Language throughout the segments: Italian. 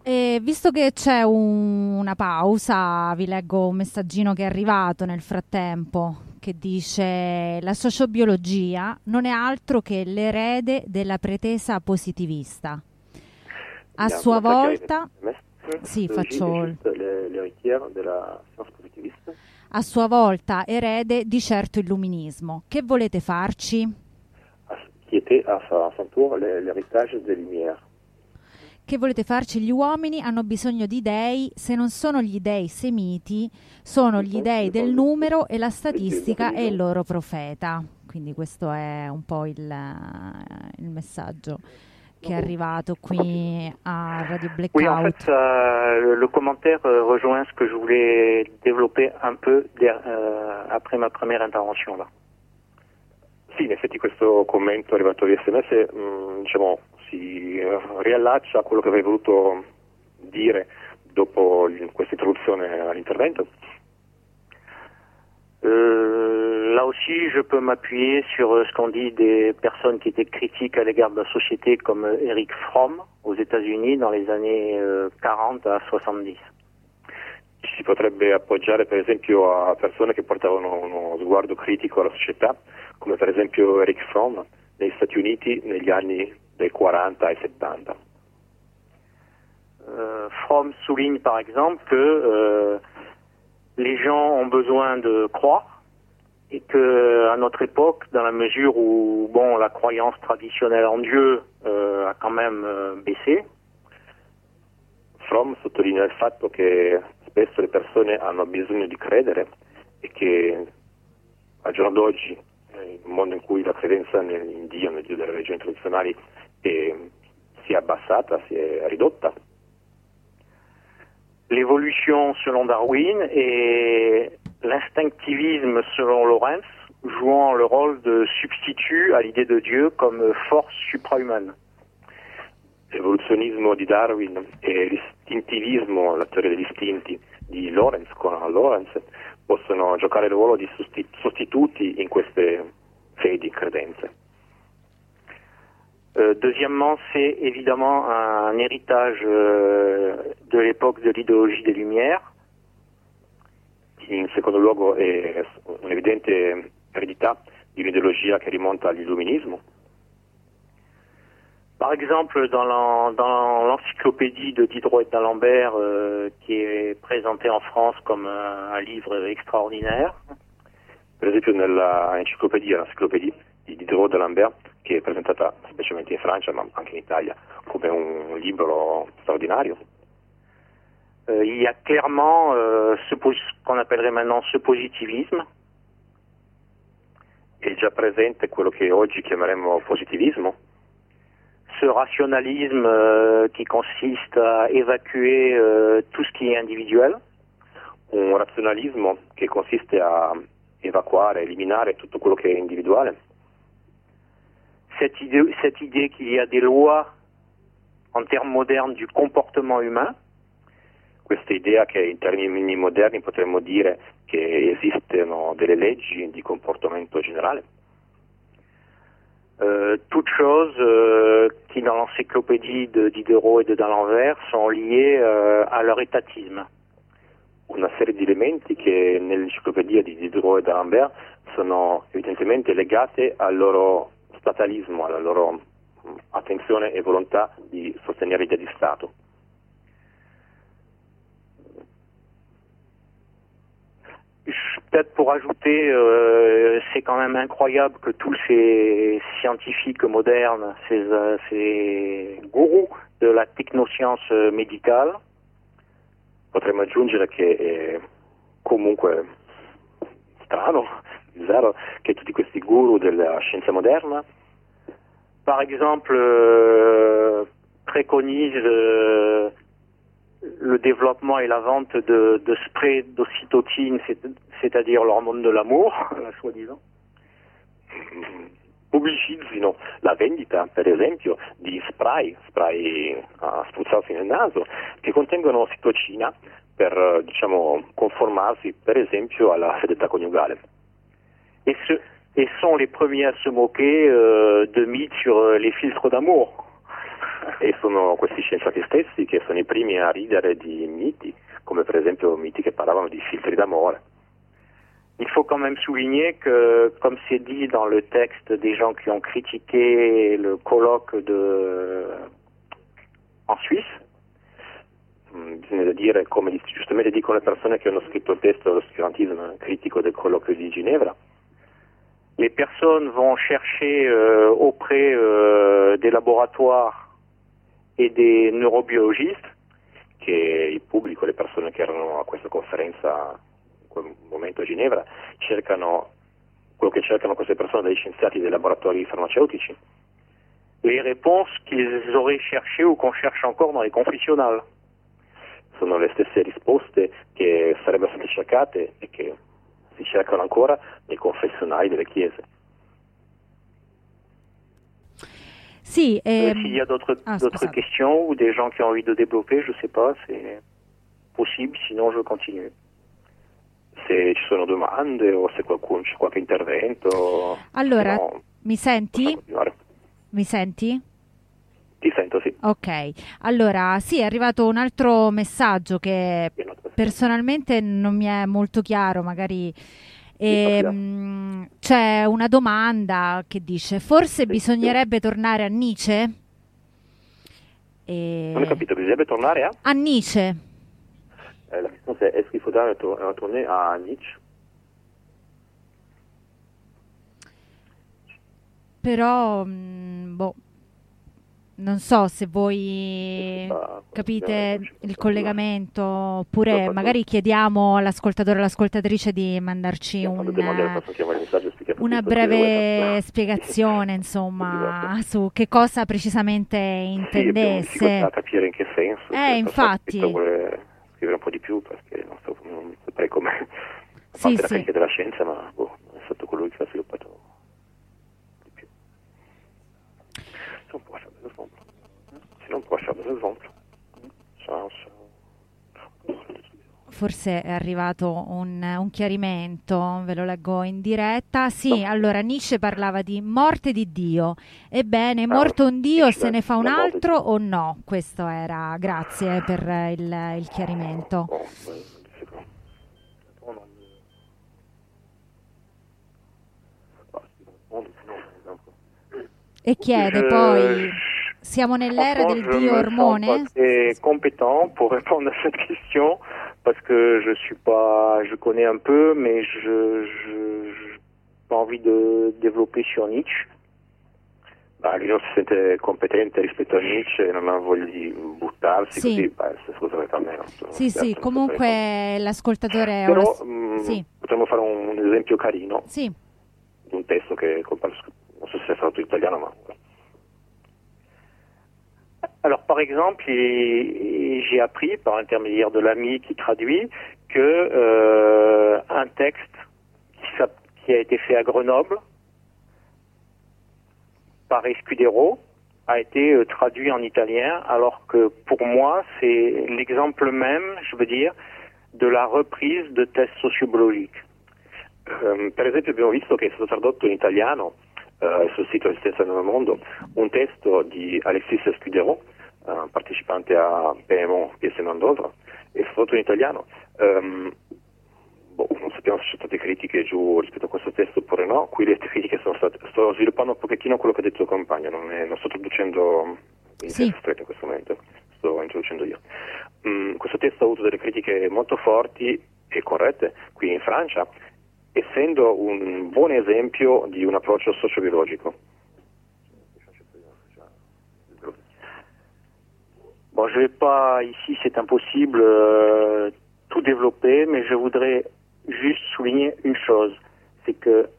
E visto che c'è una pausa, vi leggo un messaggino che è arrivato nel frattempo che dice: la sociobiologia non è altro che l'erede della pretesa positivista. A Bien, sua comment ça qui arrive? volta, sì, Sociologie est faccio juste l'héritière de la science positiviste. a sua volta erede di certo illuminismo. Che volete farci? Qui était à son tour l'héritage des Lumières. Che volete farci? Gli uomini hanno bisogno di dei, se non sono gli dei semiti, sono gli dei del numero e la statistica è il loro profeta. Quindi questo è un po' il messaggio che è arrivato qui a Radio Oui, en fait, Blackout. le commentaire rejoint ce que je voulais développer un peu après ma première intervention là. Sì, in effetti questo commento arrivato via SMS diciamo, si riallaccia a quello che avrei voluto dire dopo questa introduzione all'intervento. Là aussi, je peux m'appuyer sur ce qu'ont dit des personnes qui étaient critiques à l'égard de la société, comme Eric Fromm aux États-Unis dans les années 40 à 70. Ci si potrebbe appoggiare per esempio a persone che portavano uno sguardo critico alla società, come per esempio Eric Fromm negli Stati Uniti negli anni del 40 e 70. Fromm souligne par exemple que les gens ont besoin de croire et que à notre époque, dans la mesure où bon la croyance traditionnelle en Dieu a quand même baissé. Fromm sottolinea il fatto che spesso le persone hanno bisogno di credere e che al giorno d'oggi, in un mondo in cui la credenza in Dio, nel Dio delle religioni tradizionali si è abbassata, si è ridotta. L'évolution selon Darwin et l'instinctivisme selon Lawrence, jouant le rôle de substitut à l'idée de Dieu comme force suprahumaine. L'evoluzionismo di Darwin e l'istintivismo, la teoria degli istinti di Lawrence, con Lawrence, possono giocare il ruolo di sostituti in queste fedi, credenze. Deuxièmement, c'est évidemment un héritage de l'époque de l'idéologie des Lumières. In secondo luogo è un'evidente eredità di un'ideologia che rimonta all'illuminismo. Par exemple, dans l'encyclopédie de Diderot et d'Alembert, qui est présentée en France comme un livre extraordinaire. Per esempio l'enciclopedia di Diderot et d'Alembert, che è presentata specialmente in Francia, ma anche in Italia, come un libro straordinario. Il y a clairement ce qu'on appellerait maintenant ce positivisme. È già presente quello che oggi chiameremmo positivismo. Ce rationalisme qui consiste à évacuer tout ce qui est individuel. Un razionalismo che consiste a evacuare, eliminare tutto quello che è individuale. Cette idée qu'il y a des lois en termes modernes du comportement humain. Questa idea che in termini moderni potremmo dire che esistono delle leggi di comportamento generale. Toutes choses qui dans l'encyclopédie de Diderot et de d'Alembert sont liées à leur étatisme. Una serie di elementi che nell'enciclopedia di Diderot e d'Alembert sono evidentemente legate al loro statalismo, alla loro attenzione et volontà di sostenere l'idea di Stato. Peut-être pour ajouter, c'est quand même incroyable que tous ces scientifiques modernes, ces gourous de la technoscience médicale. Potremmo aggiungere che è comunque strano, bizzarro, che tutti questi guru della scienza moderna, par exemple, préconisent le développement et la vente de sprays d'ocytocine, c'est-à-dire l'hormone de l'amour, soi-disant. Pubblicizzino la vendita, per esempio, di spray a spruzzarsi nel naso, che contengono ossitocina per, conformarsi, per esempio, alla fedeltà coniugale. Et sont les premiers à se moquer de mythes sur les filtres d'amour. E sono questi scienziati stessi che sono i primi a ridere di miti, come per esempio miti che parlavano di filtri d'amore. Il faut quand même souligner que, comme c'est dit dans le texte des gens qui ont critiqué le colloque en Suisse, bisogna dire, come giustamente dicono le persone che hanno scritto il testo dell'oscurantisme critico del colloquio di Ginevra, les personnes vont chercher auprès des laboratoires et des neurobiologistes, che il pubblico, le persone che erano a questa conferenza in quel momento a Ginevra, quello che cercano queste persone dagli scienziati dei laboratori farmaceutici. les réponses qu'ils auraient cherchées ou qu'on cherche encore dans les confessionnals. Sono le stesse risposte che sarebbero state cercate e che si cercano ancora nei confessionali delle chiese. Sì, S'il y a d'autres questions ou des gens qui ont envie de développer, je sais pas, c'est possible, sinon je continue. Se ci sono domande o se c'è qualche intervento. Allora, no, mi senti? Mi senti? Ti sento, sì. Ok, allora sì, è arrivato un altro messaggio che personalmente non mi è molto chiaro, magari c'è una domanda che dice: forse bisognerebbe tornare a Nietzsche? Non ho capito, bisognerebbe tornare a Nietzsche. La risposta è: est-ce qu'il faudra retourner à Nietzsche? Però, non so se voi capite il collegamento, oppure magari chiediamo all'ascoltatore o all'ascoltatrice di mandarci una breve spiegazione, insomma, su che cosa precisamente intendesse. Sì, capire in che senso. Infatti. Vuole scrivere un po' di più, perché non saprei come sì, la critica della scienza, ma è stato colui che l'ha sviluppato di più. Se non può lasciare l'esempio. Forse è arrivato un chiarimento, ve lo leggo in diretta. Sì, allora Nietzsche parlava di morte di Dio. Ebbene, morto un Dio, se ne fa un altro o no? Questo era, grazie per il chiarimento. E chiede poi: siamo nell'era del Dio ormone? C'est compétent pour répondre à cette question parce que je connais un peu, mais je pas envie de développer sur Nietzsche. Lui non si sente competente rispetto a Nietzsche, non ha voglia di buttarsi, sì. Così, scusate a me. Sì, comunque l'ascoltatore... Però sì. potremmo fare un esempio carino di un testo che compare, non so se è tradotto in italiano, ma... Alors, par exemple, j'ai appris, par l'intermédiaire de l'ami qui traduit, que un texte qui a été fait à Grenoble par Escudero a été traduit en italien, alors que pour moi, c'est l'exemple même, je veux dire, de la reprise de tests sociobiologici. Per esempio abbiamo visto che è stato tradotto in italiano sul sito Esistenza nel Mondo un testo di Alexis Escudero, partecipante a PMO PSN Andorra, è stato tradotto in italiano. Non sappiamo se ci sono state critiche giù rispetto a questo testo oppure no. Qui le critiche sono state... Sto sviluppando un pochettino quello che ha detto il compagno, non sto traducendo in testo stretto in questo momento, sto introducendo io. Questo testo ha avuto delle critiche molto forti e corrette qui in Francia, essendo un buon esempio di un approccio sociobiologico. Bon, je vais pas, ici c'est impossible, tout développer, mais je voudrais juste souligner une chose, c'est que...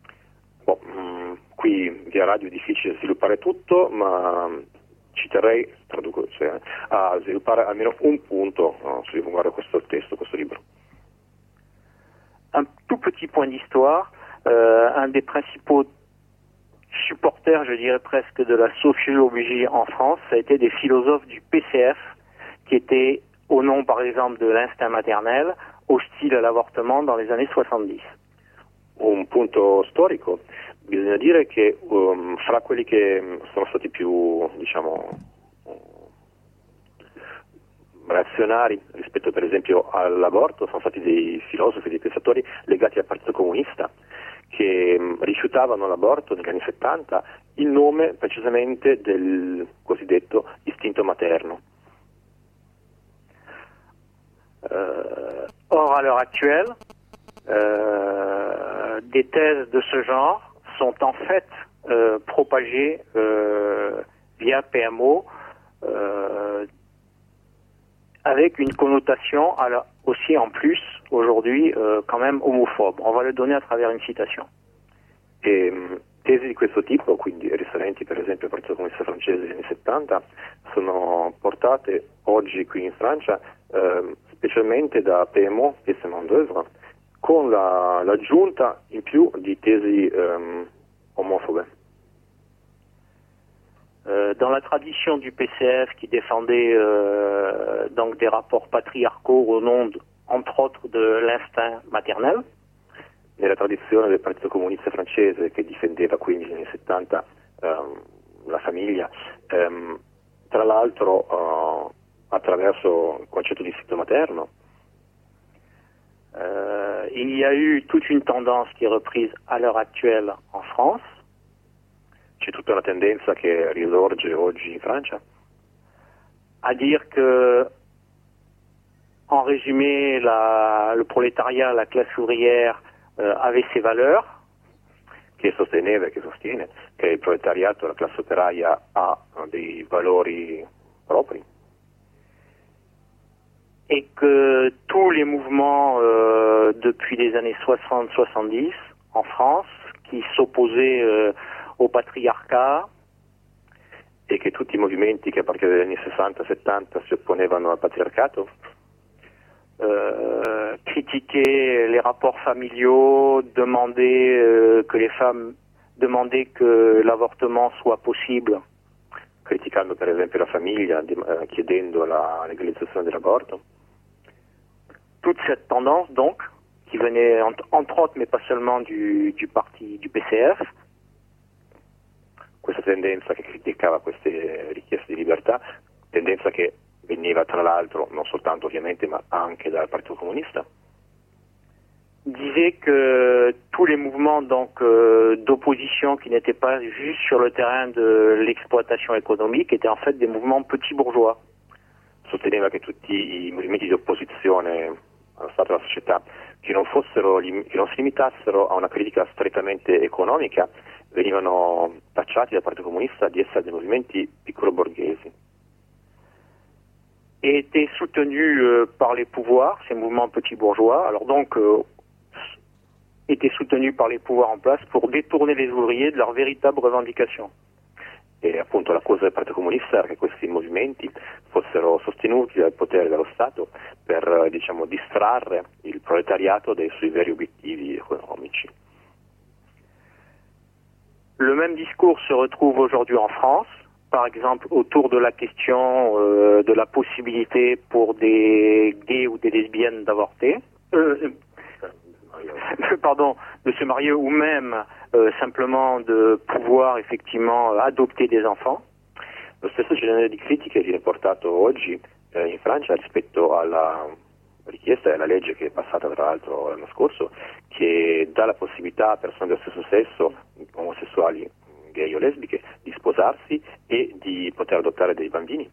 qui via radio è difficile sviluppare tutto, ma ci terrei, a sviluppare almeno un punto su riguardo questo testo, questo libro. Un tout petit point d'histoire, un des principaux supporters, je dirais presque, de la sociologie en France, ça a été des philosophes du PCF qui étaient, au nom par exemple de l'instinct maternel, hostiles à l'avortement dans les années 70. Un punto storico, bisogna dire che fra quelli che sono stati più, rivoluzionari rispetto per esempio all'aborto sono stati dei filosofi, dei pensatori legati al Partito Comunista che rifiutavano l'aborto negli anni 70 in nome precisamente del cosiddetto istinto materno. Or, à l'heure actuelle, des thèses de ce genre sont en fait propagées via PMO avec une connotation aussi en plus aujourd'hui quand même homophobe. On va le donner à travers une citation. Tesi di questo tipo, quindi risalenti per esempio al Partito Comunista francese degli anni 70, sono portate oggi qui in Francia specialmente da PMO, Pièce Main d'œuvre, con l'aggiunta in più di tesi omofobe. Dans la tradition du PCF qui défendait donc des rapports patriarcaux au nom, entre autres, de l'instinct maternel. Nella tradizione del Partito Comunista francese che difendeva quindi negli anni 70 la famiglia, tra l'altro attraverso il concetto di istinto materno. Il y a eu toute une tendance qui est reprise à l'heure actuelle en France. C'è tutta una tendenza che risorge oggi in Francia à dire que, en résumé, le prolétariat, la classe ouvrière avait ses valeurs. Che sosteneva e che sostiene che il proletariato, la classe operaia, ha dei valori propri. Et que tous les mouvements depuis les années 60-70 en France qui s'opposaient au patriarcat, e che tutti i movimenti che a partire dagli anni 60-70 si opponevano al patriarcato critiquaient les rapports familiaux, demandaient que l'avortement soit possible. Criticando per esempio la famiglia, chiedendo la legalizzazione dell'aborto. Toute cette tendance donc, qui venait entre autres, mais pas seulement du parti du PCF, questa tendenza che criticava queste richieste di libertà, tendenza che veniva tra l'altro non soltanto ovviamente ma anche dal Partito Comunista, disait que tous les mouvements donc d'opposition qui n'étaient pas juste sur le terrain de l'exploitation économique étaient en fait des mouvements petits bourgeois. Sosteneva che tutti i movimenti di opposizione allo Stato e alla società che non si limitassero a una critica strettamente economica venivano tacciati dal Partito Comunista di essere dei movimenti piccolo-borghesi. Et étaient soutenus par les pouvoirs, ces mouvements petits bourgeois, alors donc étaient soutenus par les pouvoirs en place pour détourner les ouvriers de leurs véritables revendications. E appunto l'accusa del Partito Comunista era che questi movimenti fossero sostenuti dal potere dello Stato per distrarre il proletariato dai suoi veri obiettivi economici. Le même discours se retrouve aujourd'hui en France, par exemple autour de la question de la possibilité pour des gays ou des lesbiennes d'avorter, pardon, de se marier ou même simplement de pouvoir effectivement adopter des enfants. Lo stesso genere di critiche viene portato oggi in Francia rispetto alla richiesta e alla legge che è passata tra l'altro l'anno scorso, che dà la possibilità a persone del stesso sesso, omosessuali, gay o lesbiche, di sposarsi et di poter adottare dei bambini.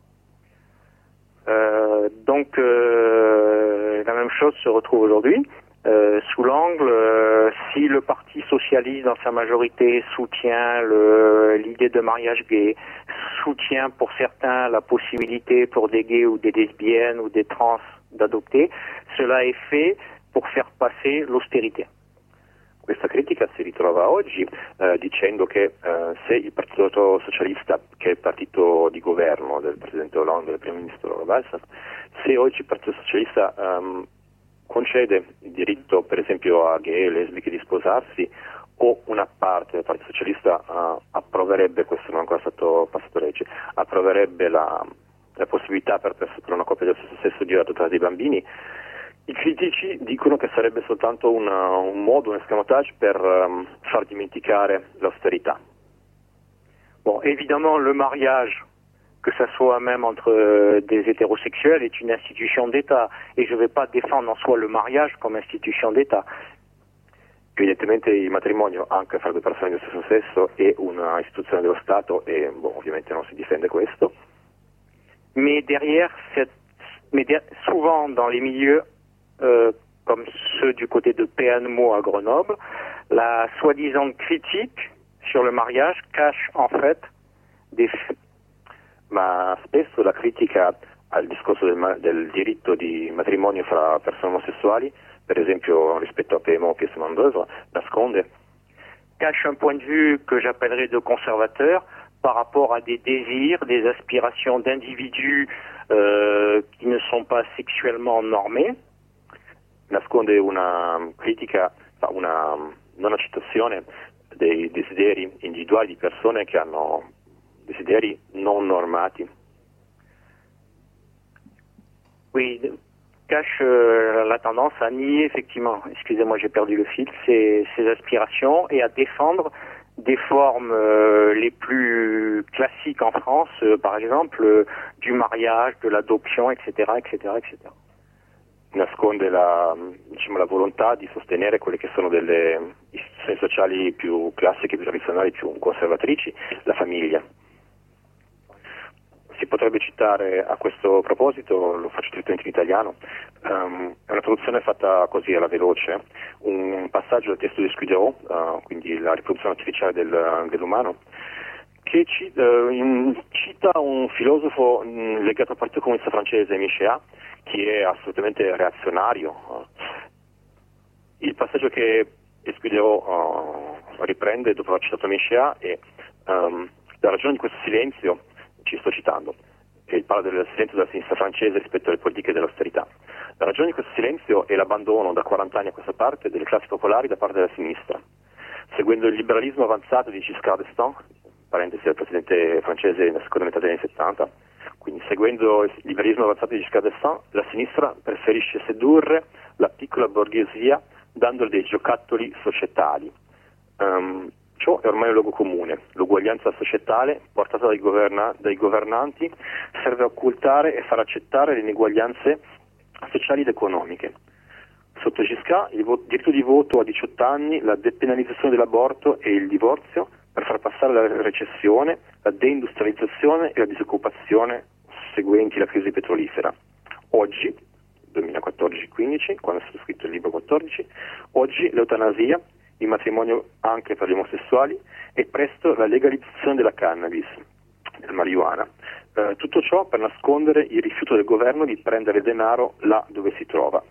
Donc la même chose se retrouve aujourd'hui. Sous l'angle, si le Parti socialiste dans sa majorité soutient l'idée de mariage gay, soutient pour certains la possibilité pour des gays ou des lesbiennes ou des trans d'adopter, cela est fait pour faire passer l'austérité. Questa critica si ritrova oggi dicendo che se il Partito Socialista, che è il partito di governo del Presidente Hollande e del Primo Ministro Valls, se oggi il Partito Socialista concede il diritto per esempio a gay e lesbiche di sposarsi, o una parte del Partito Socialista approverebbe, questo non è ancora stato passato legge, approverebbe la possibilità per una coppia dello stesso sesso di adottare dei bambini, i critici dicono che sarebbe soltanto un modo, un escamotage per far dimenticare l'austerità. Bon, évidemment, le mariage que ça soit même entre des hétérosexuels, est une institution d'État. Et je ne vais pas défendre en soi le mariage comme institution d'État. Evidentemente il matrimonio anche fra due persone dello stesso sesso è una istituzione dello Stato e ovviamente non si difende questo. Mais derrière, souvent dans les milieux comme ceux du côté de PNMO à Grenoble, la soi-disant critique sur le mariage cache en fait des faits. Ma spesso la critica al discorso del diritto di matrimonio fra persone omosessuali, per esempio rispetto a PMO che sono andose, nasconde. Cache un point de vue que j'appellerais de conservateur par rapport à des désirs, des aspirations d'individus qui ne sont pas sexuellement normés. Nasconde una critica, una non accettazione dei desideri individuali di persone che hanno desideri non normati. Oui, cache la tendance à nier, effectivement, excusez-moi, j'ai perdu le fil, ces aspirations et à défendre des formes les plus classiques en France, par exemple, du mariage, de l'adoption, etc., etc., etc. Nasconde la volontà di sostenere quelle che sono delle istituzioni sociali più classiche, più tradizionali, più conservatrici, la famiglia. Si potrebbe citare a questo proposito, lo faccio direttamente in italiano, è una traduzione fatta così alla veloce, un passaggio del testo di Scuderot, quindi la riproduzione artificiale dell'umano, che cita un filosofo legato al Partito Comunista francese, Michel, che è assolutamente reazionario. Il passaggio che Scuderot riprende dopo aver citato Michel è la ragione di questo silenzio. Ci sto citando, e parla del silenzio della sinistra francese rispetto alle politiche dell'austerità. La ragione di questo silenzio è l'abbandono da 40 anni a questa parte delle classi popolari da parte della sinistra. Seguendo il liberalismo avanzato di Giscard d'Estaing, parentesi del presidente francese nella seconda metà degli anni 70, quindi seguendo il liberalismo avanzato di Giscard d'Estaing, la sinistra preferisce sedurre la piccola borghesia dandole dei giocattoli societali. Ciò è ormai un luogo comune. L'uguaglianza societale portata dai governanti serve a occultare e far accettare le ineguaglianze sociali ed economiche. Sotto Giscard il diritto di voto a 18 anni, la depenalizzazione dell'aborto e il divorzio per far passare la recessione, la deindustrializzazione e la disoccupazione seguenti la crisi petrolifera. Oggi, 2014-15, quando è stato scritto il libro 14, oggi l'eutanasia, il matrimonio anche per gli omosessuali e presto la legalizzazione della cannabis, del marijuana. Tutto ciò per nascondere il rifiuto del governo di prendere denaro là dove si trova.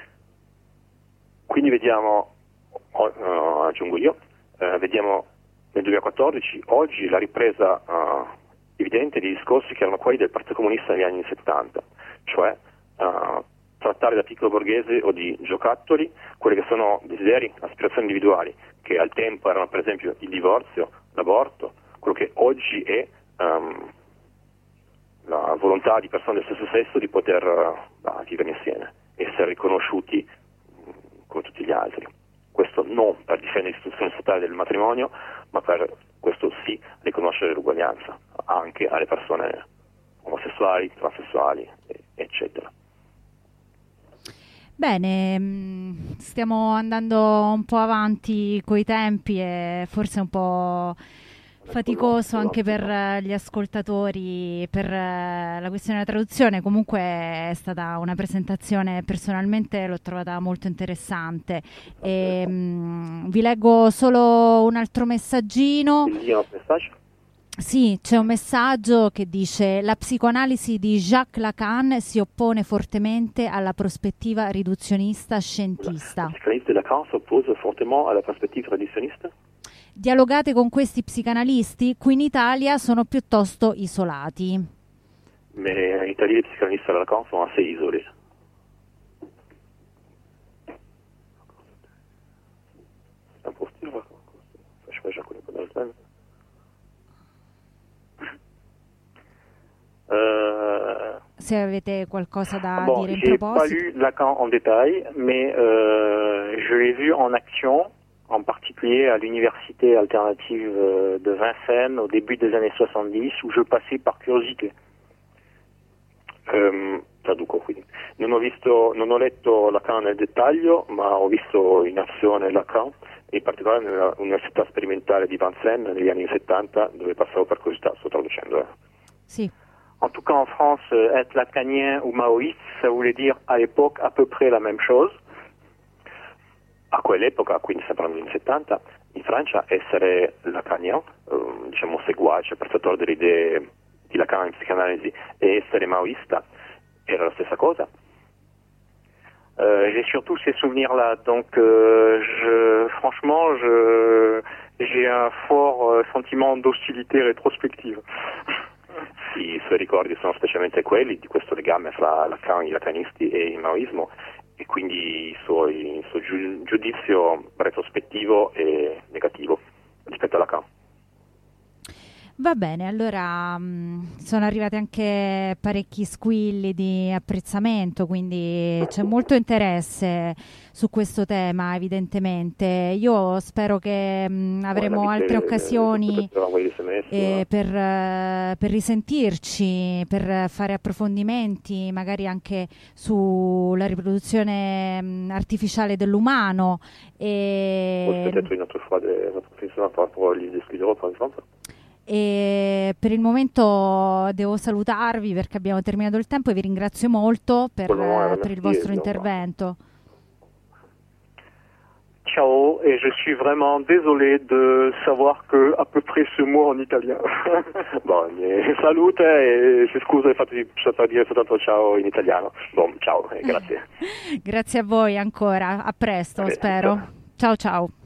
Quindi vediamo, aggiungo io, vediamo nel 2014, oggi la ripresa evidente di discorsi che erano quelli del Partito Comunista negli anni 70, cioè trattare da piccolo borghese o di giocattoli quelli che sono desideri, aspirazioni individuali, che al tempo erano per esempio il divorzio, l'aborto, quello che oggi è la volontà di persone del stesso sesso di poter vivere insieme, essere riconosciuti come tutti gli altri. Questo non per difendere l'istituzione statale del matrimonio, ma per questo sì riconoscere l'uguaglianza anche alle persone omosessuali, transessuali, eccetera. Bene, stiamo andando un po' avanti coi tempi e forse un po' faticoso anche per gli ascoltatori per la questione della traduzione. Comunque è stata una presentazione, personalmente l'ho trovata molto interessante. Vi leggo solo un altro messaggino. Sì, c'è un messaggio che dice: la psicoanalisi di Jacques Lacan si oppone fortemente alla prospettiva riduzionista scientista. La psicanalisi di Lacan si oppone fortemente alla prospettiva riduzionista? Dialogate con questi psicanalisti, qui in Italia sono piuttosto isolati. Ma in Italia i psicanalisti di Lacan sono assai isolati. Se avete qualcosa da dire in proposito. Je n'ai pas lu Lacan en détail, mais je l'ai vu en action, en particulier à l'université alternative de Vincennes au début des années 70, où je passais par curiosité. Traduco quindi. Non ho letto Lacan nel dettaglio, ma ho visto in azione Lacan, in particolare nell'Università Sperimentale di Vincennes negli anni 70, dove passavo per curiosità, sto traducendo. Sì. En tout cas, en France, être lacanien ou maoïste, ça voulait dire à l'époque à peu près la même chose. A quell'epoca, quindi sempre negli anni 70, in Francia essere lacanien, diciamo seguace, apprezzatore delle idee di Lacan in psicanalisi, e essere maoïsta era la stessa cosa. J'ai surtout ces souvenirs-là, donc franchement, j'ai un fort sentiment d'hostilité rétrospective. I suoi ricordi sono specialmente quelli di questo legame fra Lacan, i lacanisti e il maoismo, e quindi il suo giudizio retrospettivo e negativo rispetto a Lacan. Va bene, allora sono arrivati anche parecchi squilli di apprezzamento, quindi c'è molto interesse su questo tema, evidentemente. Io spero che avremo altre occasioni per risentirci, per fare approfondimenti, magari anche sulla riproduzione artificiale dell'umano. Peut-être une autre fois notre professeur par rapport aux livres de Scudero, par exemple. E per il momento devo salutarvi perché abbiamo terminato il tempo e vi ringrazio molto per il vostro intervento. Ciao, et je suis vraiment désolé de savoir que à peu près ce mot en italien. Bon, salute e si scusa il fatto di saper dire soltanto ciao in italiano. Bon, ciao, grazie. Grazie a voi ancora, a presto, spero. Ciao ciao.